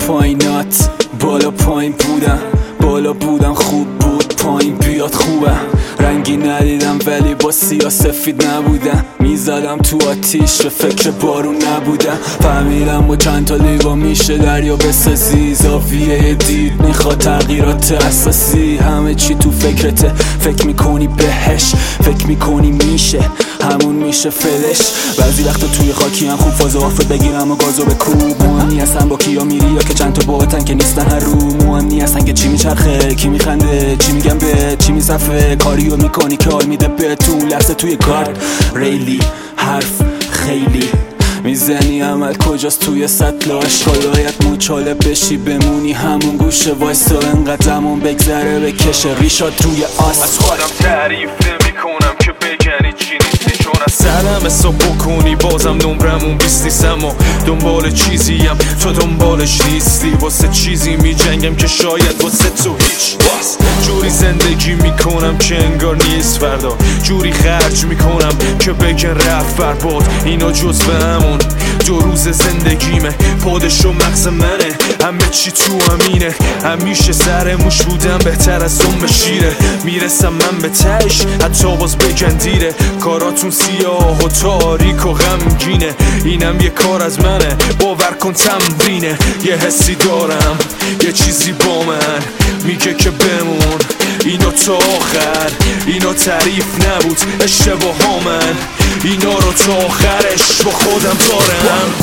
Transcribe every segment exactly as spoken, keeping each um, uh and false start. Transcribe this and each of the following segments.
پایینات بالا پایین بودم، بالا بودم خوب بود، پایین بیاد خوبم. رنگی ندیدم ولی با سیاه سفید نبودم، میزدم تو آتیش و فکر بارون نبودم. فهمیدم با چند تا لیوا میشه دریا بسازی، زاویه دید میخواد تغییرات اساسی. همه چی تو فکرته، فکر میکنی بهش، فکر میکنی میشه همون میشه فلش. بعضی وقتا توی خاکی هم خوب فاز آفت بگیرم و گازو بکوب. مهم نی اصلا با کیا میری یا که چند تا بابتن که نیستن هر رو. مهم نی اصلا که چی میچرخه، کی میخنده، چی میگم به چی میصفه. کاریو میکنی که حال میده به تو لحظه توی کار. ریلی حرف خیلی میزنی، عمل کجاست توی سطل اشکالایت. مچاله بشی بمونی همون گوشه وایسا، انقدر زمان بگذره بکشه ریشات روی آس. از خودم تعریف نمی کنم که بگنی چی نیستی، چون از سرم حساب بکنی بازم نمرمون بیست نیست. اما دنبال چیزیم تو دنبالش نیستی، واسه چیزی می جنگم که شاید واسه تو هیچ نیست. جوری زندگی میکنم که انگار نیست فردا، جوری خرج میکنم که بگن رفت برباد. اینا جز به همون دو روز زندگیمه، پادش و مغز منه، همه چی تو همینه. همیشه سر موش بودم بهتر از اون شیره، میرسم من به تش حتی باز بگن دیره. کاراتون سیاه و تاریک و غمگینه، اینم یه کار از منه باور کن تمرینه. یه حسی دارم یه چیزی با من میگه که بمون، اینا تا آخر، اینا تعریف نبود اشتباه ها، من اینا رو تا آخرش با خودم دارم.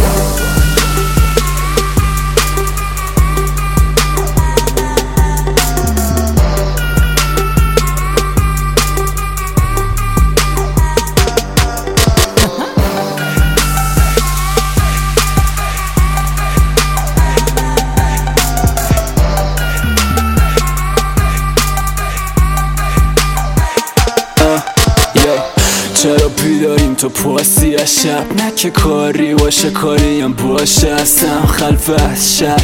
چرا بیداریم تو پاسی از شب، نه که کاری باشه کاریم باشه اصلا خلف از شب.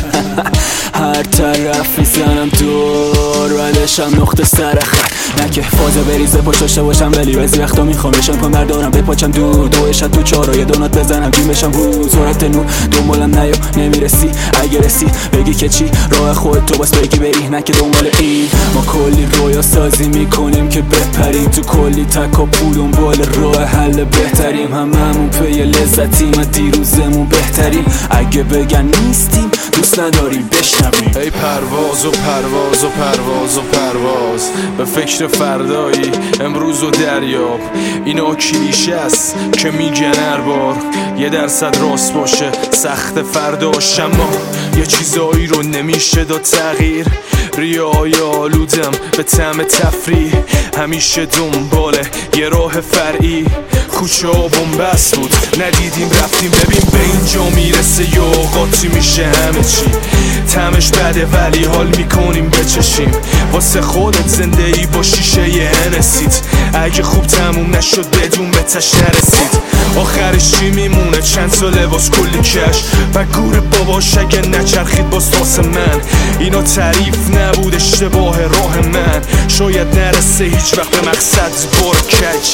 هر طرف میزنم دور ولشم نقطه سر خط، نه که فازه بریزه پشتاشه باشم ولی بعضی وقتا میخوام بشم پا بردارم بپاچم دور دوشت تو چارای دونات بزنم جیم بشم بود. سرعت نور دنبالم نیا نمیرسی، اگه رسی بگی که چی راه خود تو باس بگی بری، نه که دنبال این. ما کلی رویا سازی میکنیم که بپریم تو کلی تک و پول دنبال راه حل بهتریم. هممون پی لذتیم و دیروزمون بهتریم، اگه بگن نیستیم دوست نداریم بشنویم. ای پرواز و پرواز و پرواز و پرواز به فکر فردایی امروز و دریاب. اینا کلیشه است که میگن هر بار یه درصد راست باشه سخت فرداش، اما یه چیزایی رو نمیشه داد تغییر. ریای آلودم به طعم تفریح، همیشه دنباله یه راه فرعی. کوچه ها بنبست بود ندیدیم رفتیم، ببین به اینجا میرسه یا اوقاتی میشه همه چی. طعمش بده ولی حال میکنیم بچشیم، واسه خودت زنده ای با شیشه یه هنسید. اگه خوب تموم نشد بدون به تش نرسید، آخرش چی میمونه چند ساله باز کلی کش و گور باباش اگه نچرخید باز تاس من. اینا تعریف نبود اشتباه راه من، شاید نرسه هیچ وقت به مقصد بار کج.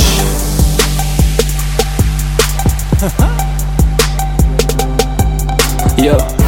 Yo